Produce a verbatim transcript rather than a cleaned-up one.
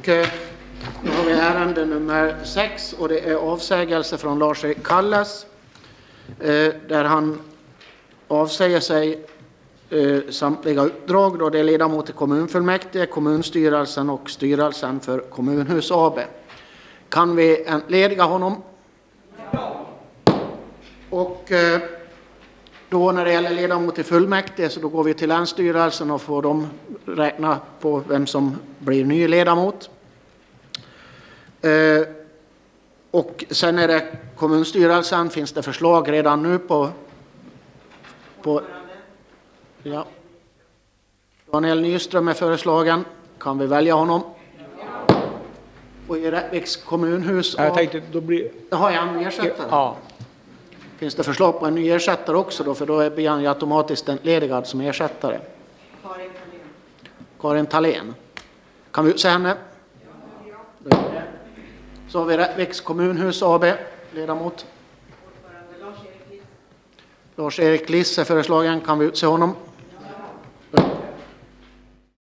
Och eh, nu har vi ärende nummer sex och det är avsägelse från Lars-Erik Kalles eh, där han avsäger sig eh, samtliga uppdrag då det är ledamot i kommunfullmäktige, kommunstyrelsen och styrelsen för Kommunhus A B. Kan vi entlediga honom? Ja. Och eh, då när det gäller ledamot i fullmäktige så då går vi till länsstyrelsen och får de räkna på vem som blir ny ledamot. Eh, och sen är det kommunstyrelsen, finns det förslag redan nu på, på ja. Daniel Nyström är föreslagen. Kan vi välja honom? Ja. Och i Rättviks kommunhus jag tänkte, då blir... har jag en ersättare. Ja. Finns det förslag på en ny ersättare också då? För då blir han ju automatiskt entledigad som ersättare. Karin Thalén. Karin Thalén. Kan vi utse henne? Ja. Så har vi Rättviks kommunhus A B, ledamot. Lars-Erik Liss är föreslagen. Kan vi utse honom?